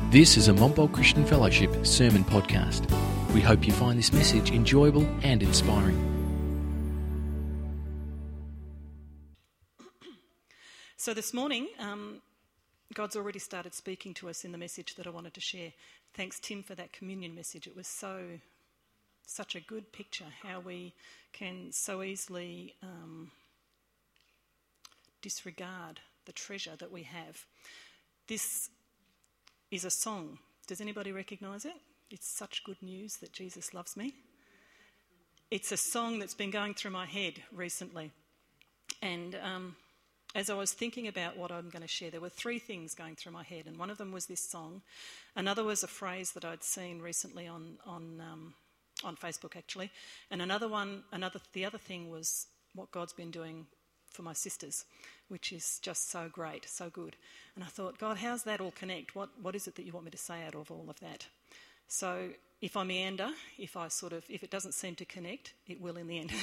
This is a Montbult Christian Fellowship sermon podcast. We hope you find this message enjoyable and inspiring. So this morning, God's already started speaking to us in the message that I wanted to share. Thanks, Tim, for that communion message. It was such a good picture how we can so easily disregard the treasure that we have. This is a song. Does anybody recognise it? It's such good news that Jesus loves me. It's a song that's been going through my head recently. And as I was thinking about what I'm going to share, there were three things going through my head, and one of them was this song. Another was a phrase that I'd seen recently on Facebook, actually. And the other thing was what God's been doing for my sisters, which is just so great, so good. And I thought, God, how's that all connect? What is it that you want me to say out of all of that? So if I meander, if it doesn't seem to connect, it will in the end.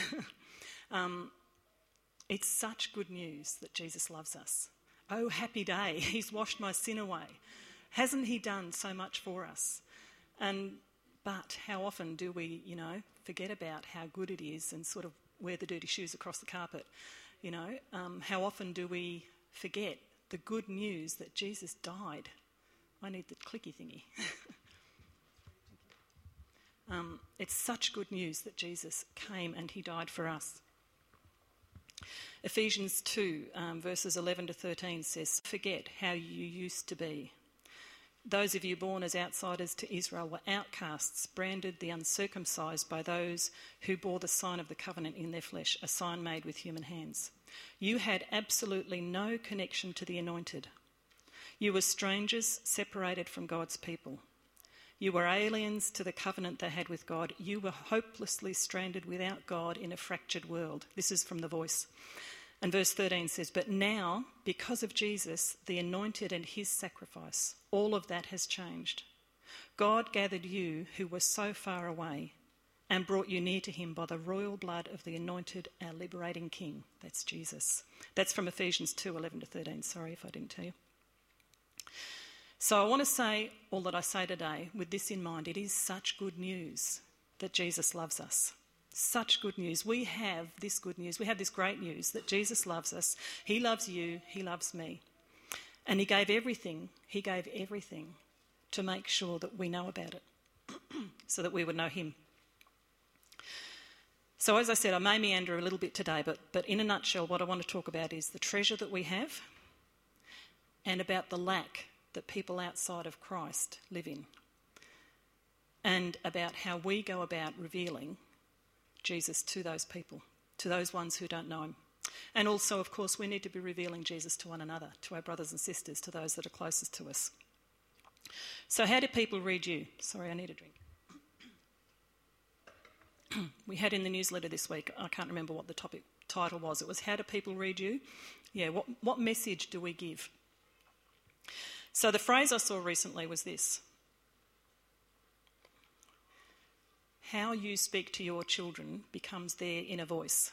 It's such good news that Jesus loves us. Oh, happy day, he's washed my sin away. Hasn't he done so much for us? But how often do we, forget about how good it is and sort of wear the dirty shoes across the carpet? How often do we forget the good news that Jesus died? I need the clicky thingy. It's such good news that Jesus came and he died for us. Ephesians 2, verses 11 to 13 says, "Forget how you used to be. Those of you born as outsiders to Israel were outcasts, branded the uncircumcised by those who bore the sign of the covenant in their flesh, a sign made with human hands. You had absolutely no connection to the anointed. You were strangers separated from God's people. You were aliens to the covenant they had with God. You were hopelessly stranded without God in a fractured world." This is from The Voice. And verse 13 says, "But now, because of Jesus, the anointed and his sacrifice, all of that has changed. God gathered you who were so far away and brought you near to him by the royal blood of the anointed, our liberating King." That's Jesus. That's from Ephesians 2, 11 to 13. Sorry if I didn't tell you. So I want to say all that I say today with this in mind. It is such good news that Jesus loves us. Such good news. We have this good news. We have this great news that Jesus loves us. He loves you. He loves me. And he gave everything to make sure that we know about it, so that we would know him. So as I said, I may meander a little bit today, but in a nutshell, what I want to talk about is the treasure that we have and about the lack that people outside of Christ live in, and about how we go about revealing Jesus to those people, to those ones who don't know him. And also, of course, we need to be revealing Jesus to one another, to our brothers and sisters, to those that are closest to us. So how do people read you? Sorry, I need a drink. We had in the newsletter this week, I can't remember what the title was. It was, "How do people read you?" Yeah, what message do we give? So the phrase I saw recently was this: "How you speak to your children becomes their inner voice."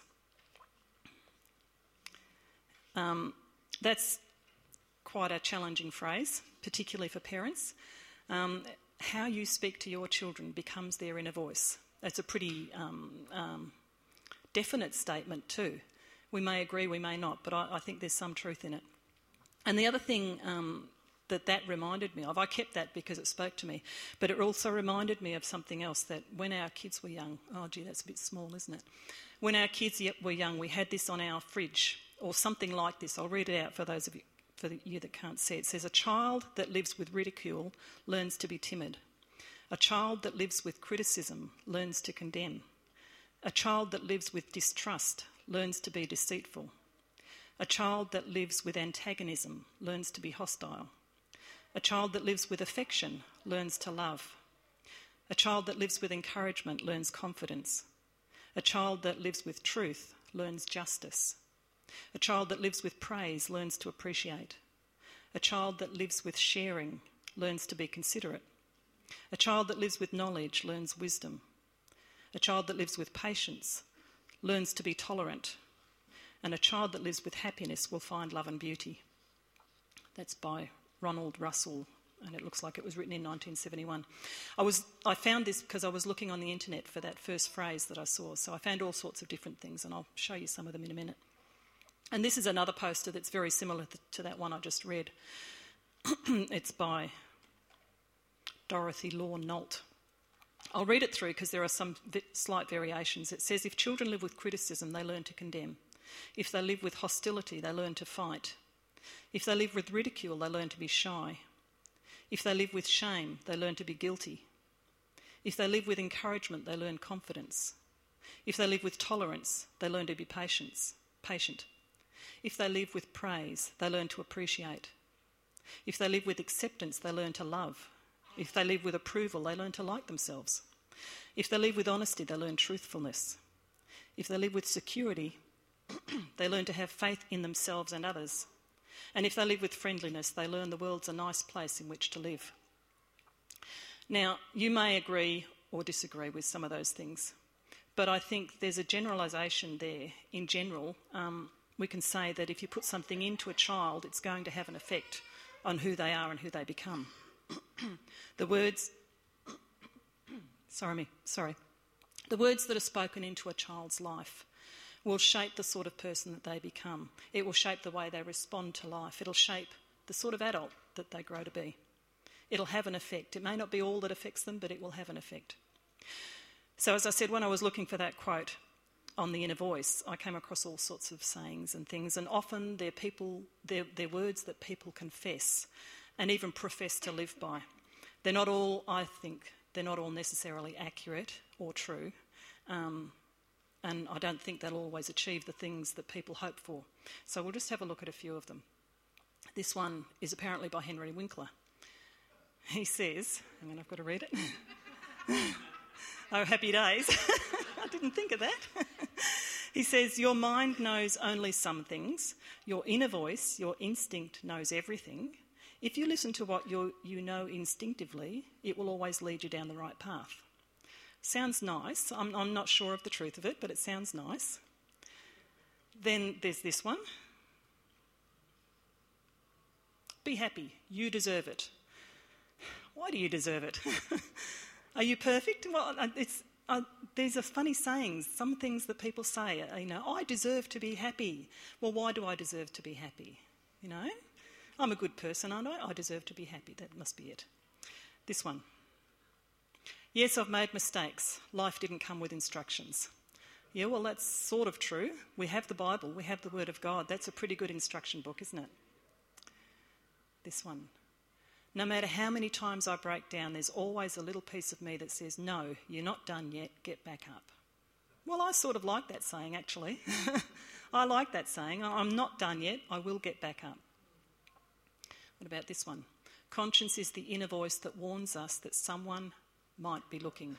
That's quite a challenging phrase, particularly for parents. How you speak to your children becomes their inner voice. That's a pretty definite statement too. We may agree, we may not, but I think there's some truth in it. And the other thing that reminded me of, I kept that because it spoke to me, but it also reminded me of something else, that when our kids were young, oh gee, that's a bit small, isn't it? When our kids were young, we had this on our fridge, or something like this. I'll read it out for those of you, that can't see it. It says, "A child that lives with ridicule learns to be timid. A child that lives with criticism learns to condemn. A child that lives with distrust learns to be deceitful. A child that lives with antagonism learns to be hostile. A child that lives with affection learns to love. A child that lives with encouragement learns confidence. A child that lives with truth learns justice. A child that lives with praise learns to appreciate. A child that lives with sharing learns to be considerate. A child that lives with knowledge learns wisdom. A child that lives with patience learns to be tolerant. And a child that lives with happiness will find love and beauty." That's by Ronald Russell, and it looks like it was written in 1971. I found this because I was looking on the internet for that first phrase that I saw, so I found all sorts of different things, and I'll show you some of them in a minute. And this is another poster that's very similar to that one I just read. It's by Dorothy Law Nolt. I'll read it through because there are some slight variations. It says, if children live with criticism, they learn to condemn. If they live with hostility, they learn to fight. If they live with ridicule, they learn to be shy. If they live with shame, they learn to be guilty. If they live with encouragement, they learn confidence. If they live with tolerance, they learn to be patient. If they live with praise, they learn to appreciate. If they live with acceptance, they learn to love. If they live with approval, they learn to like themselves. If they live with honesty, they learn truthfulness. If they live with security, they learn to have faith in themselves and others. And if they live with friendliness, they learn the world's a nice place in which to live. Now, you may agree or disagree with some of those things, but I think there's a generalisation there. In general, we can say that if you put something into a child, it's going to have an effect on who they are and who they become. The words that are spoken into a child's life will shape the sort of person that they become. It will shape the way they respond to life. It'll shape the sort of adult that they grow to be. It'll have an effect. It may not be all that affects them, but it will have an effect. So as I said, when I was looking for that quote on the inner voice, I came across all sorts of sayings and things, and often they're words that people confess and even profess to live by. They're not all, I think, they're not all necessarily accurate or true, and I don't think they'll always achieve the things that people hope for. So we'll just have a look at a few of them. This one is apparently by Henry Winkler. He says, and I've got to read it. Oh, happy days. I didn't think of that. He says, your mind knows only some things. Your inner voice, your instinct knows everything. If you listen to what you know instinctively, it will always lead you down the right path. Sounds nice. I'm not sure of the truth of it, but it sounds nice. Then there's this one. Be happy. You deserve it. Why do you deserve it? Are you perfect? Well, these are funny sayings. Some things that people say, I deserve to be happy. Well, why do I deserve to be happy? I'm a good person, aren't I? I deserve to be happy. That must be it. This one. Yes, I've made mistakes. Life didn't come with instructions. Yeah, well, that's sort of true. We have the Bible. We have the Word of God. That's a pretty good instruction book, isn't it? This one. No matter how many times I break down, there's always a little piece of me that says, no, you're not done yet. Get back up. Well, I sort of like that saying, actually. I like that saying. I'm not done yet. I will get back up. What about this one? Conscience is the inner voice that warns us that someone might be looking.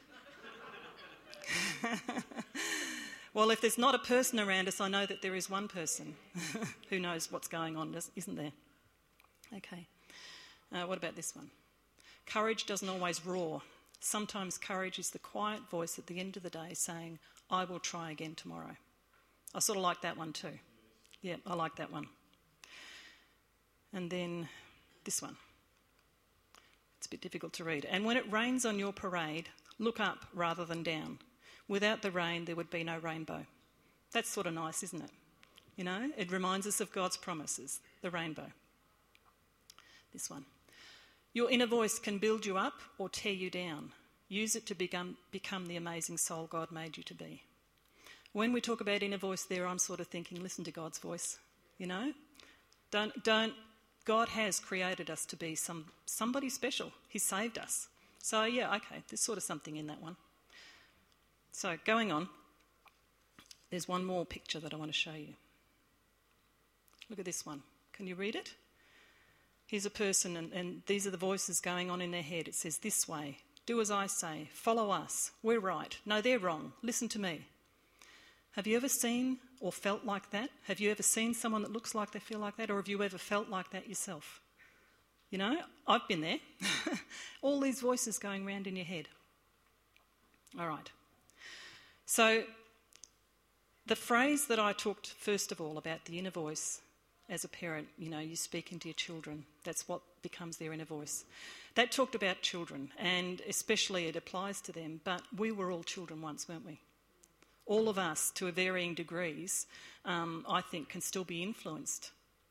Well, if there's not a person around us, I know that there is one person who knows what's going on, isn't there? Okay. What about this one? Courage doesn't always roar. Sometimes courage is the quiet voice at the end of the day saying, I will try again tomorrow. I sort of like that one too. Yeah, I like that one. And then this one. It's a bit difficult to read. And when it rains on your parade, look up rather than down. Without the rain, there would be no rainbow. That's sort of nice, isn't it? It reminds us of God's promises, the rainbow. This one. Your inner voice can build you up or tear you down. Use it to become the amazing soul God made you to be. When we talk about inner voice there, I'm sort of thinking, listen to God's voice, Don't. God has created us to be somebody special. He saved us. So, yeah, okay, there's sort of something in that one. So, going on, there's one more picture that I want to show you. Look at this one. Can you read it? Here's a person, and these are the voices going on in their head. It says, this way, do as I say, follow us, we're right. No, they're wrong, listen to me. Have you ever seen or felt like that? Have you ever seen someone that looks like they feel like that? Or have you ever felt like that yourself? I've been there. All these voices going round in your head. All right. So the phrase that I talked first of all about the inner voice as a parent, you speak into your children. That's what becomes their inner voice. That talked about children, and especially it applies to them, but we were all children once, weren't we? All of us, to varying degrees, I think, can still be influenced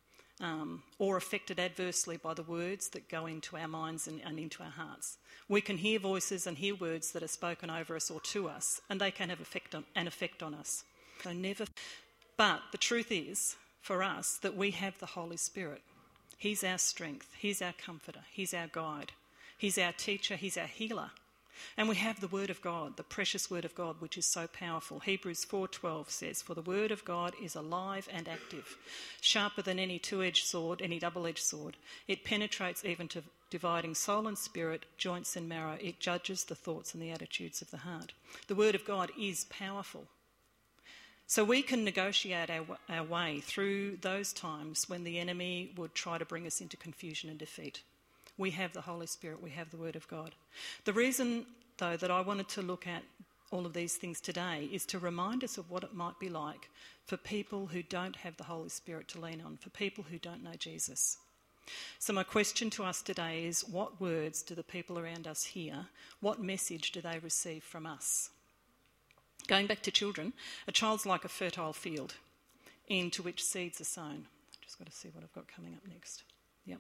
or affected adversely by the words that go into our minds and into our hearts. We can hear voices and hear words that are spoken over us or to us, and they can have an effect on us. So never. But the truth is, for us, that we have the Holy Spirit. He's our strength, he's our comforter, he's our guide, he's our teacher, he's our healer. And we have the Word of God, the precious Word of God, which is so powerful. Hebrews 4:12 says, "For the Word of God is alive and active, sharper than any double-edged sword. It penetrates even to dividing soul and spirit, joints and marrow. It judges the thoughts and the attitudes of the heart." The Word of God is powerful. So we can negotiate our way through those times when the enemy would try to bring us into confusion and defeat. We have the Holy Spirit, we have the Word of God. The reason, though, that I wanted to look at all of these things today is to remind us of what it might be like for people who don't have the Holy Spirit to lean on, for people who don't know Jesus. So my question to us today is, what words do the people around us hear? What message do they receive from us? Going back to children, a child's like a fertile field into which seeds are sown. I've just got to see what I've got coming up next. Yep.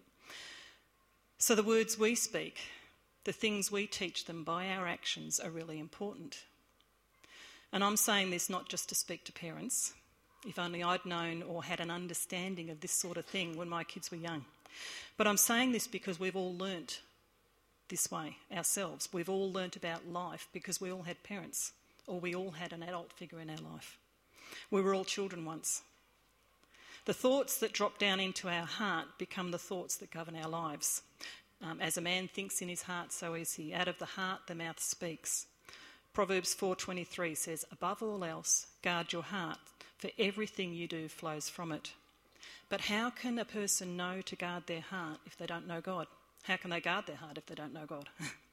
So the words we speak, the things we teach them by our actions are really important. And I'm saying this not just to speak to parents. If only I'd known or had an understanding of this sort of thing when my kids were young. But I'm saying this because we've all learnt this way ourselves. We've all learnt about life because we all had parents, or we all had an adult figure in our life. We were all children once. The thoughts that drop down into our heart become the thoughts that govern our lives. As a man thinks in his heart, so is he. Out of the heart, the mouth speaks. Proverbs 4:23 says, "Above all else, guard your heart, for everything you do flows from it." But how can a person know to guard their heart if they don't know God? How can they guard their heart if they don't know God?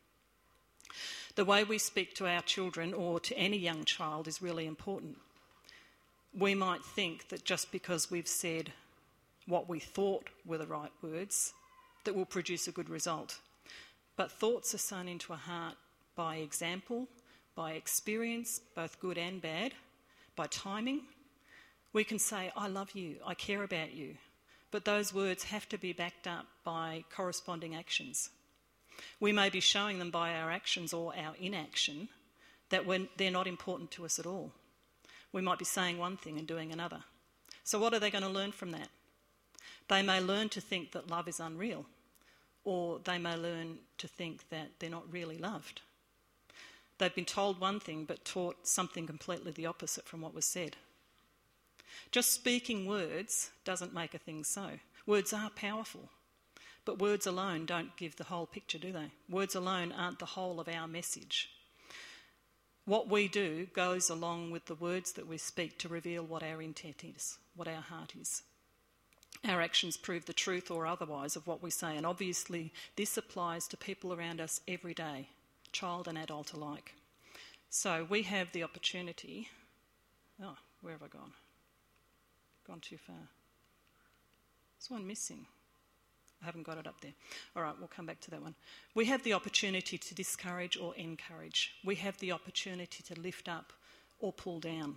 The way we speak to our children or to any young child is really important. We might think that just because we've said what we thought were the right words, that will produce a good result. But thoughts are sown into a heart by example, by experience, both good and bad, by timing. We can say, "I love you, I care about you," but those words have to be backed up by corresponding actions. We may be showing them by our actions or our inaction that they're not important to us at all. We might be saying one thing and doing another. So what are they going to learn from that? They may learn to think that love is unreal, or they may learn to think that they're not really loved. They've been told one thing but taught something completely the opposite from what was said. Just speaking words doesn't make a thing so. Words are powerful, but words alone don't give the whole picture, do they? Words alone aren't the whole of our message. What we do goes along with the words that we speak to reveal what our intent is, what our heart is. Our actions prove the truth or otherwise of what we say, and obviously this applies to people around us every day, child and adult alike. So we have the opportunity... Oh, where have I gone? Gone too far. There's one missing. I haven't got it up there. All right, we'll come back to that one. We have the opportunity to discourage or encourage. We have the opportunity to lift up or pull down.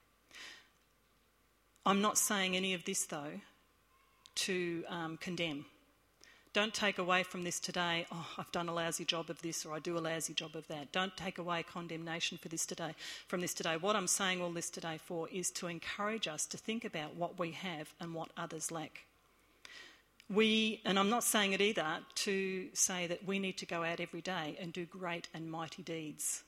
I'm not saying any of this, though, to condemn. Don't take away from this today, "Oh, I've done a lousy job of this," or "I do a lousy job of that." Don't take away condemnation from this today. What I'm saying all this today for is to encourage us to think about what we have and what others lack. And I'm not saying it either to say that we need to go out every day and do great and mighty deeds.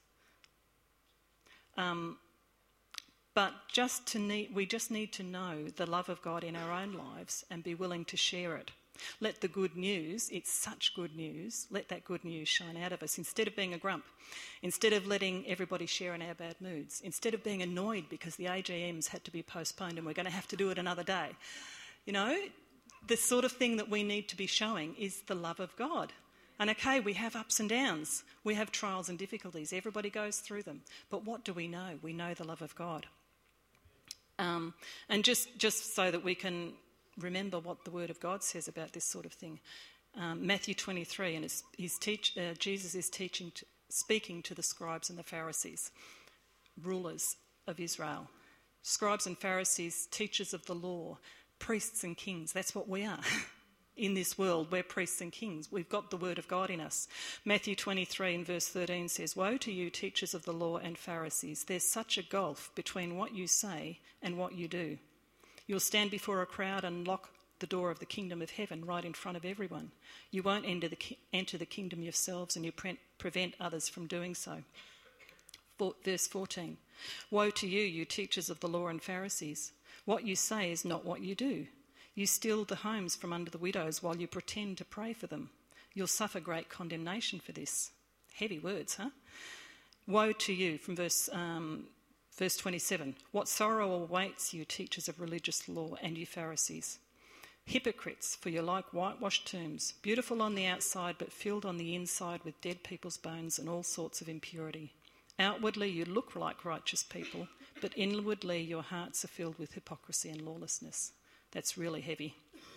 But we just need to know the love of God in our own lives and be willing to share it. Let the good news, it's such good news, let that good news shine out of us instead of being a grump, instead of letting everybody share in our bad moods, instead of being annoyed because the AGMs had to be postponed and we're going to have to do it another day. You know, the sort of thing that we need to be showing is the love of God. And okay, we have ups and downs. We have trials and difficulties. Everybody goes through them. But what do we know? We know the love of God. And just so that we can remember what the Word of God says about this sort of thing. Matthew 23, and Jesus is speaking to the scribes and the Pharisees, rulers of Israel. Scribes and Pharisees, teachers of the law, priests and kings. That's what we are. In this world, we're priests and kings. We've got the Word of God in us. Matthew 23 and verse 13 says, "Woe to you, teachers of the law and Pharisees. There's such a gulf between what you say and what you do. You'll stand before a crowd and lock the door of the kingdom of heaven right in front of everyone. You won't enter the kingdom yourselves, and you prevent others from doing so." Verse 14, "Woe to you, you teachers of the law and Pharisees. What you say is not what you do. You steal the homes from under the widows while you pretend to pray for them. You'll suffer great condemnation for this." Heavy words, huh? "Woe to you," from verse 27. "What sorrow awaits you, teachers of religious law, and you Pharisees. Hypocrites, for you're like whitewashed tombs, beautiful on the outside but filled on the inside with dead people's bones and all sorts of impurity. Outwardly you look like righteous people, but inwardly your hearts are filled with hypocrisy and lawlessness." That's really heavy.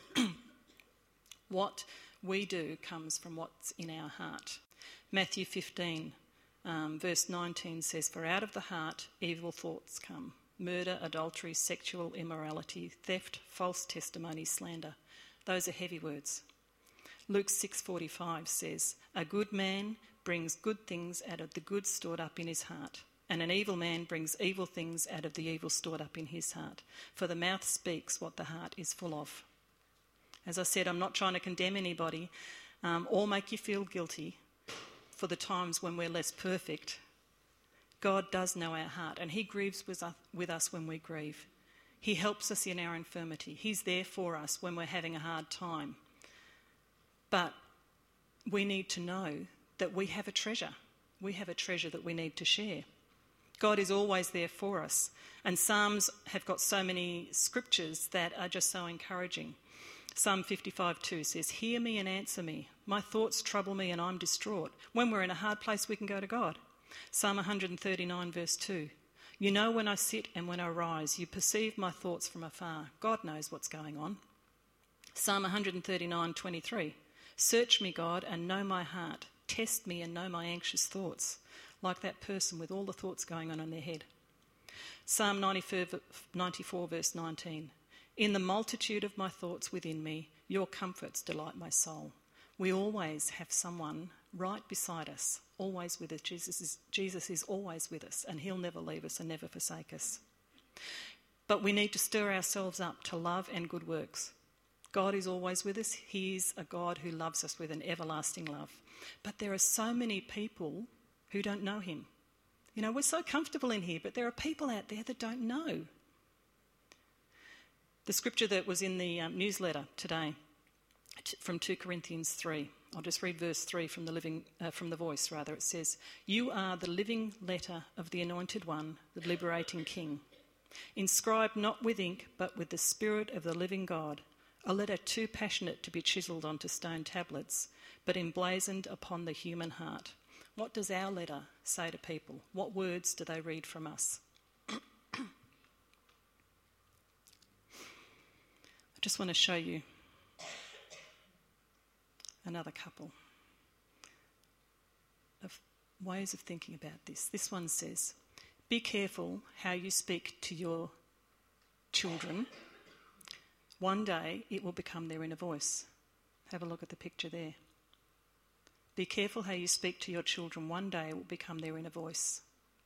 What we do comes from what's in our heart. Matthew 15, verse 19 says, "For out of the heart evil thoughts come. Murder, adultery, sexual immorality, theft, false testimony, slander." Those are heavy words. Luke 6:45 says, "A good man brings good things out of the good stored up in his heart, and an evil man brings evil things out of the evil stored up in his heart. For the mouth speaks what the heart is full of." As I said, I'm not trying to condemn anybody or make you feel guilty for the times when we're less perfect. God does know our heart, and he grieves with us when we grieve. He helps us in our infirmity. He's there for us when we're having a hard time. But we need to know that we have a treasure. We have a treasure that we need to share. God is always there for us. And Psalms have got so many scriptures that are just so encouraging. Psalm 55:2 says, "Hear me and answer me. My thoughts trouble me and I'm distraught." When we're in a hard place, we can go to God. Psalm 139 verse 2, "You know when I sit and when I rise. You perceive my thoughts from afar." God knows what's going on. Psalm 139:23, "Search me, God, and know my heart. Test me and know my anxious thoughts." Like that person with all the thoughts going on in their head. Psalm 94 verse 19, "In the multitude of my thoughts within me, your comforts delight my soul." We always have someone right beside us, always with us. Jesus is always with us, and he'll never leave us and never forsake us. But we need to stir ourselves up to love and good works. God is always with us. He is a God who loves us with an everlasting love. But there are so many people who don't know him. You know, we're so comfortable in here, but there are people out there that don't know. The scripture that was in the newsletter today from 2 Corinthians 3. I'll just read verse 3 from the Voice. It says, "You are the living letter of the Anointed One, the liberating King, inscribed not with ink but with the Spirit of the living God, a letter too passionate to be chiselled onto stone tablets, but emblazoned upon the human heart." What does our letter say to people? What words do they read from us? I just want to show you another couple of ways of thinking about this. This one says, "Be careful how you speak to your children. One day it will become their inner voice." Have a look at the picture there. Be careful how you speak to your children. One day it will become their inner voice.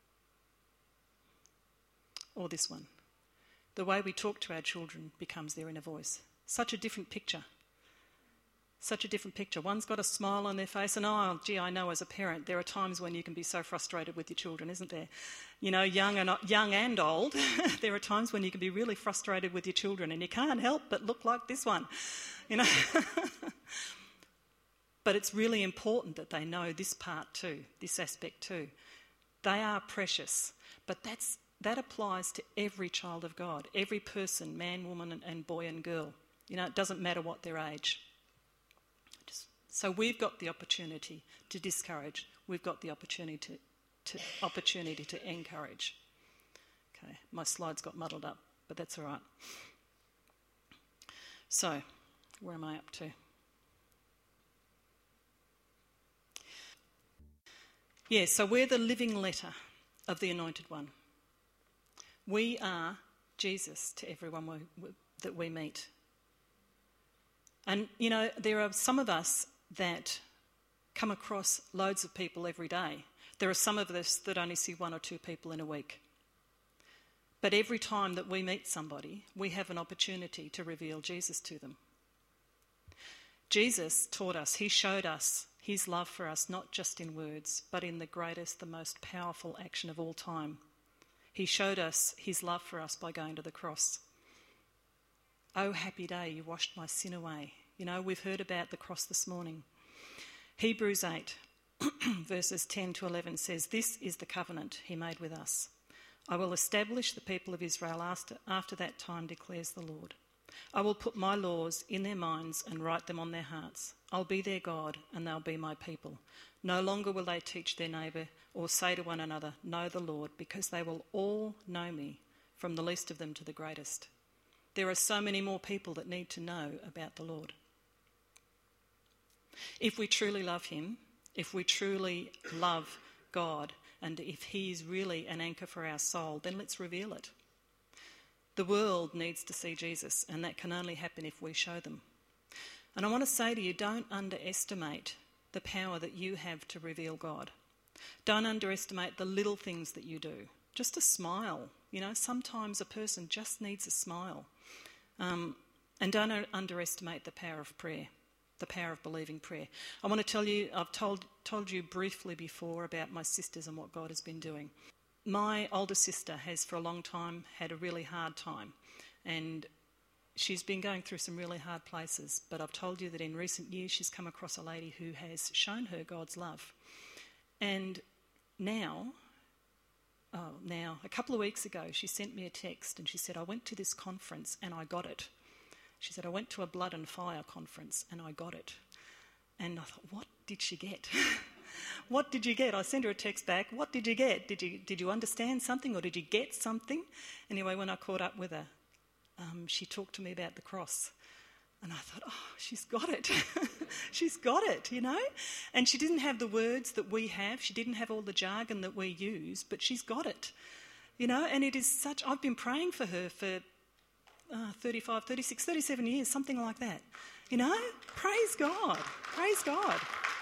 Or this one. The way we talk to our children becomes their inner voice. Such a different picture. Such a different picture. One's got a smile on their face, and I know as a parent there are times when you can be so frustrated with your children, isn't there? You know, young and old, there are times when you can be really frustrated with your children and you can't help but look like this one, you know. But it's really important that they know this part too, this aspect too. They are precious, but that applies to every child of God, every person, man, woman and boy and girl. You know, it doesn't matter what their age. So we've got the opportunity to discourage. We've got the opportunity to encourage. Okay, my slides got muddled up, but that's all right. So, where am I up to? Yeah, so we're the living letter of the Anointed One. We are Jesus to everyone that we meet. And, you know, there are some of us that come across loads of people every day. There are some of us that only see one or two people in a week. But every time that we meet somebody, we have an opportunity to reveal Jesus to them. Jesus taught us, he showed us his love for us, not just in words, but in the greatest, the most powerful action of all time. He showed us his love for us by going to the cross. Oh, happy day, you washed my sin away. You know, we've heard about the cross this morning. Hebrews 8, verses 10 to 11 says, "This is the covenant he made with us. I will establish the people of Israel after that time, declares the Lord. I will put my laws in their minds and write them on their hearts. I'll be their God and they'll be my people. No longer will they teach their neighbour or say to one another, 'Know the Lord,' because they will all know me, from the least of them to the greatest." There are so many more people that need to know about the Lord. If we truly love him, if we truly love God, and if he is really an anchor for our soul, then let's reveal it. The world needs to see Jesus, and that can only happen if we show them. And I want to say to you, don't underestimate the power that you have to reveal God. Don't underestimate the little things that you do. Just a smile. You know, sometimes a person just needs a smile. And don't underestimate the power of prayer, the power of believing prayer. I want to tell you, I've told you briefly before about my sisters and what God has been doing. My older sister has for a long time had a really hard time, and she's been going through some really hard places, but I've told you that in recent years she's come across a lady who has shown her God's love. And now, a couple of weeks ago, she sent me a text and she said, "I went to this conference and I got it." She said, "I went to a blood and fire conference and I got it." And I thought, what did she get? What did you get? I sent her a text back. What did you get? Did you understand something, or did you get something? Anyway, when I caught up with her, she talked to me about the cross. And I thought, oh, she's got it. She's got it, you know. And she didn't have the words that we have. She didn't have all the jargon that we use, but she's got it, you know. And it is such, I've been praying for her for 35, 36, 37 years, something like that. You know, praise God, praise God.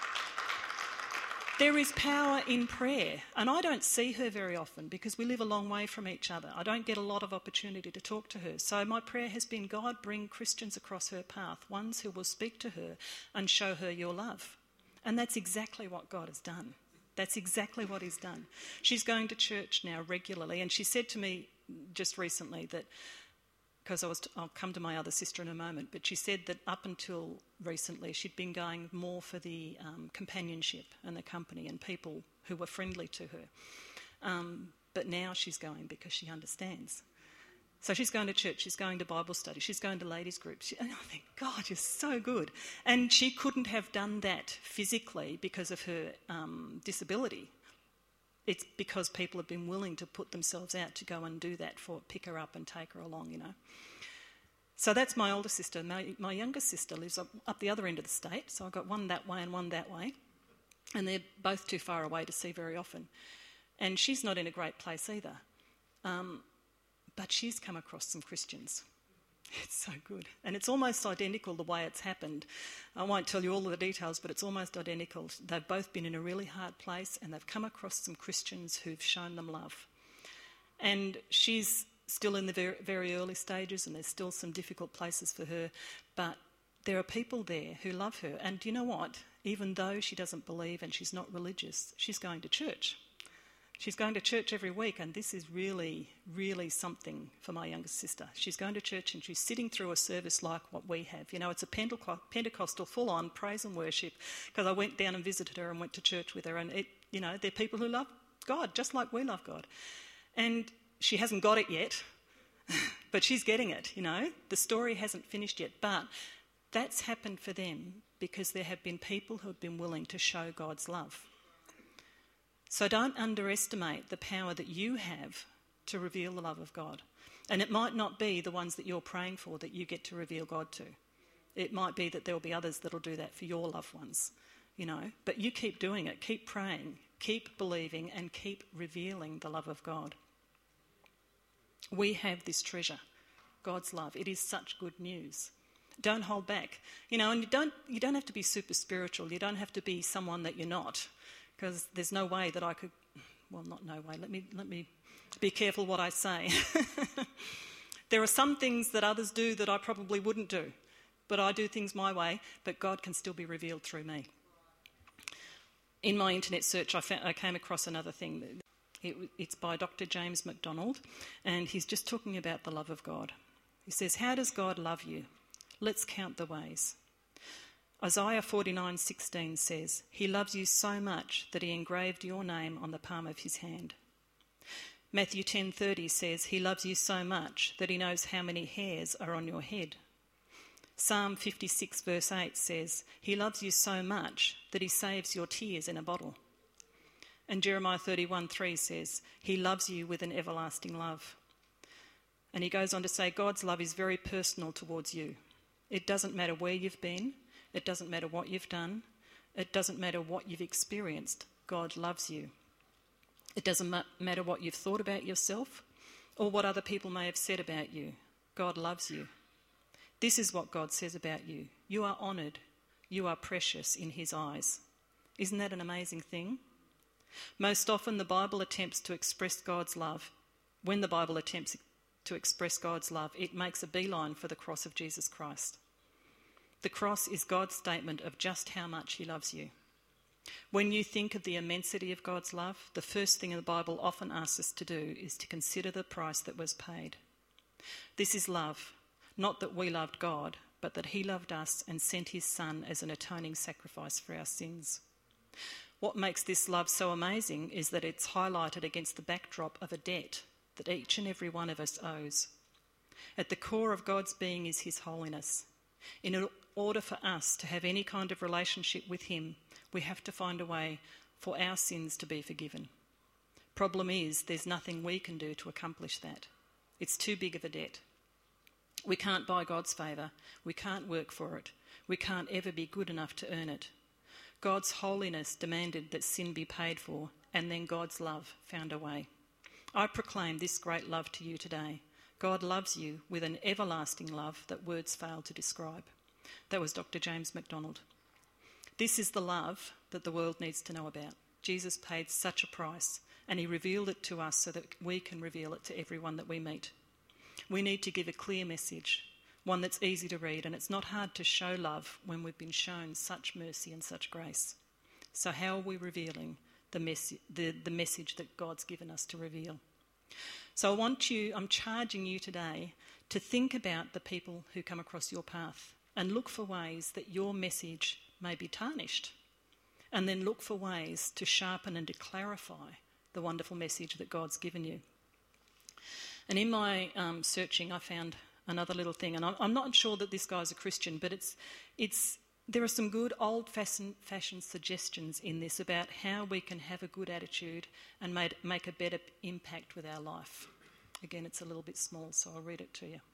There is power in prayer, and I don't see her very often because we live a long way from each other. I don't get a lot of opportunity to talk to her. So my prayer has been, God, bring Christians across her path, ones who will speak to her and show her your love. And that's exactly what God has done. That's exactly what he's done. She's going to church now regularly, and she said to me just recently that, because I'll come to my other sister in a moment, but she said that up until recently she'd been going more for the companionship and the company and people who were friendly to her. But now she's going because she understands. So she's going to church, she's going to Bible study, she's going to ladies' groups. And I think, God, you're so good. And she couldn't have done that physically because of her disability. It's because people have been willing to put themselves out to go and do that, pick her up and take her along, you know. So that's my older sister. My younger sister lives up the other end of the state, so I've got one that way and one that way. And they're both too far away to see very often. And she's not in a great place either. But she's come across some Christians. It's so good. And it's almost identical the way it's happened. I won't tell you all of the details, but it's almost identical. They've both been in a really hard place and they've come across some Christians who've shown them love. And she's still in the very, very early stages, and there's still some difficult places for her. But there are people there who love her. And you know what? Even though she doesn't believe and she's not religious, she's going to church. She's going to church every week, and this is really, really something for my younger sister. She's going to church and she's sitting through a service like what we have. You know, it's a Pentecostal full-on praise and worship, because I went down and visited her and went to church with her, and, you know, they're people who love God, just like we love God. And she hasn't got it yet, but she's getting it, you know. The story hasn't finished yet, but that's happened for them because there have been people who have been willing to show God's love. So don't underestimate the power that you have to reveal the love of God. And it might not be the ones that you're praying for that you get to reveal God to. It might be that there'll be others that'll do that for your loved ones, But you keep doing it, keep praying, keep believing, and keep revealing the love of God. We have this treasure, God's love. It is such good news. Don't hold back. And you don't have to be super spiritual. You don't have to be someone that you're not, because there's no way that I could, well, not no way. Let me be careful what I say. There are some things that others do that I probably wouldn't do, but I do things my way, but God can still be revealed through me. In my internet search, I came across another thing. It's by Dr. James MacDonald, and he's just talking about the love of God. He says, "How does God love you? Let's count the ways." Isaiah 49:16 says, "He loves you so much that he engraved your name on the palm of his hand." Matthew 10:30 says, "He loves you so much that he knows how many hairs are on your head." Psalm 56 verse 8 says, "He loves you so much that he saves your tears in a bottle." And Jeremiah 31:3 says, "He loves you with an everlasting love." And he goes on to say, God's love is very personal towards you. It doesn't matter where you've been. It doesn't matter what you've done. It doesn't matter what you've experienced. God loves you. It doesn't matter what you've thought about yourself or what other people may have said about you. God loves you. This is what God says about you. You are honoured. You are precious in his eyes. Isn't that an amazing thing? Most often the Bible attempts to express God's love. When the Bible attempts to express God's love, it makes a beeline for the cross of Jesus Christ. The cross is God's statement of just how much he loves you. When you think of the immensity of God's love, the first thing the Bible often asks us to do is to consider the price that was paid. This is love, not that we loved God, but that he loved us and sent his Son as an atoning sacrifice for our sins. What makes this love so amazing is that it's highlighted against the backdrop of a debt that each and every one of us owes. At the core of God's being is his holiness. In order for us to have any kind of relationship with him, we have to find a way for our sins to be forgiven. Problem is, there's nothing we can do to accomplish that. It's too big of a debt. We can't buy God's favour. We can't work for it. We can't ever be good enough to earn it. God's holiness demanded that sin be paid for, and then God's love found a way. I proclaim this great love to you today. God loves you with an everlasting love that words fail to describe. That was Dr. James MacDonald. This is the love that the world needs to know about. Jesus paid such a price, and he revealed it to us so that we can reveal it to everyone that we meet. We need to give a clear message, one that's easy to read, and it's not hard to show love when we've been shown such mercy and such grace. So how are we revealing the message that God's given us to reveal? So I'm charging you today to think about the people who come across your path and look for ways that your message may be tarnished, and then look for ways to sharpen and to clarify the wonderful message that God's given you. And in my searching, I found another little thing, and I'm not sure that this guy's a Christian, but there are some good old-fashioned suggestions in this about how we can have a good attitude and make a better impact with our life. Again, it's a little bit small, so I'll read it to you.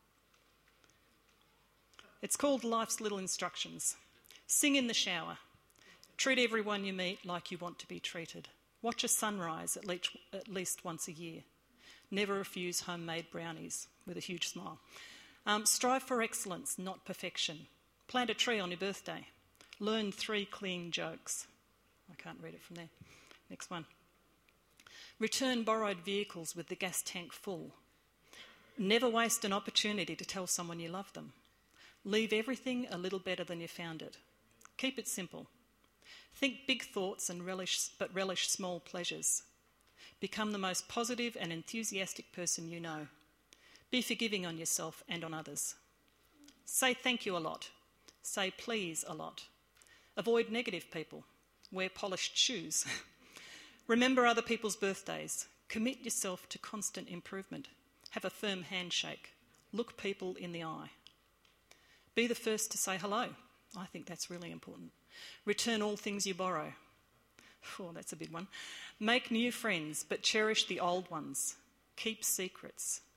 It's called Life's Little Instructions. Sing in the shower. Treat everyone you meet like you want to be treated. Watch a sunrise at least once a year. Never refuse homemade brownies, with a huge smile. Strive for excellence, not perfection. Plant a tree on your birthday. Learn 3 clean jokes. I can't read it from there. Next one. Return borrowed vehicles with the gas tank full. Never waste an opportunity to tell someone you love them. Leave everything a little better than you found it. Keep it simple. Think big thoughts and relish small pleasures. Become the most positive and enthusiastic person you know. Be forgiving on yourself and on others. Say thank you a lot. Say please a lot. Avoid negative people. Wear polished shoes. Remember other people's birthdays. Commit yourself to constant improvement. Have a firm handshake. Look people in the eye. Be the first to say hello. I think that's really important. Return all things you borrow. Oh, that's a big one. Make new friends, but cherish the old ones. Keep secrets.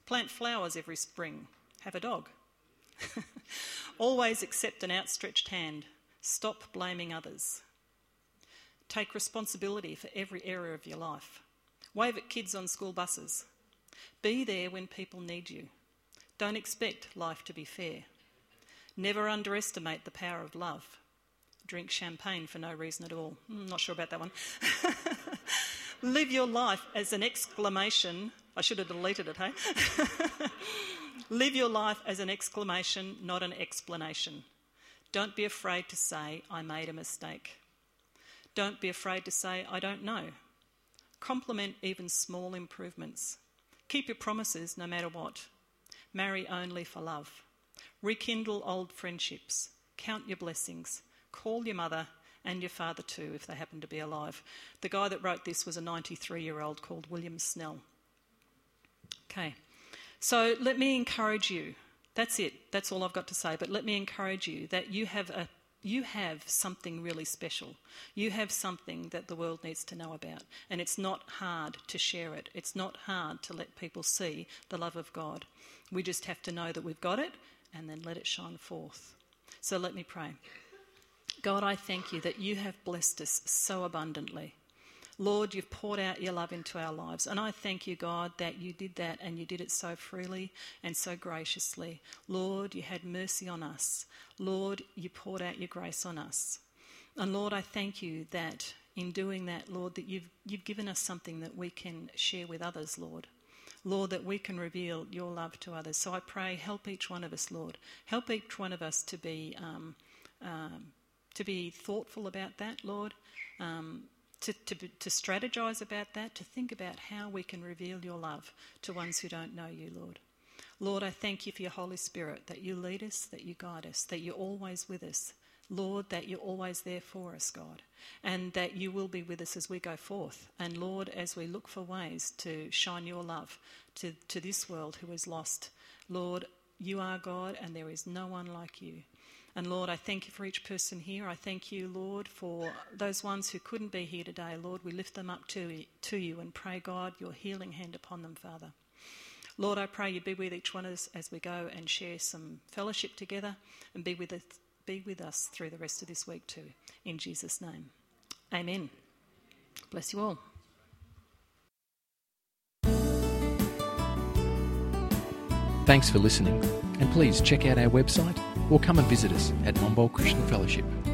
Plant flowers every spring. Have a dog. Always accept an outstretched hand. Stop blaming others. Take responsibility for every area of your life. Wave at kids on school buses. Be there when people need you. Don't expect life to be fair. Never underestimate the power of love. Drink champagne for no reason at all. Not sure about that one. Live your life as an exclamation. I should have deleted it, hey? Live your life as an exclamation, not an explanation. Don't be afraid to say, I made a mistake. Don't be afraid to say, I don't know. Compliment even small improvements. Keep your promises no matter what. Marry only for love. Rekindle old friendships. Count your blessings. Call your mother and your father too, if they happen to be alive. The guy that wrote this was a 93-year-old called William Snell. Okay, so let me encourage you. That's it. That's all I've got to say. But let me encourage you that you have something really special. You have something that the world needs to know about. And it's not hard to share it. It's not hard to let people see the love of God. We just have to know that we've got it and then let it shine forth. So let me pray. God, I thank you that you have blessed us so abundantly. Lord, you've poured out your love into our lives. And I thank you, God, that you did that and you did it so freely and so graciously. Lord, you had mercy on us. Lord, you poured out your grace on us. And Lord, I thank you that in doing that, Lord, that you've given us something that we can share with others, Lord. Lord, that we can reveal your love to others. So I pray, help each one of us, Lord. Help each one of us to be thoughtful about that, Lord. To strategise about that, to think about how we can reveal your love to ones who don't know you, Lord. Lord, I thank you for your Holy Spirit, that you lead us, that you guide us, that you're always with us. Lord, that you're always there for us, God, and that you will be with us as we go forth. And Lord, as we look for ways to shine your love to this world who is lost, Lord, you are God and there is no one like you. And Lord, I thank you for each person here. I thank you, Lord, for those ones who couldn't be here today. Lord, we lift them up to you and pray, God, your healing hand upon them, Father. Lord, I pray you be with each one of us as we go and share some fellowship together, and be with us through the rest of this week too. In Jesus' name. Amen. Bless you all. Thanks for listening, and please check out our website or come and visit us at Monbulk Christian Fellowship.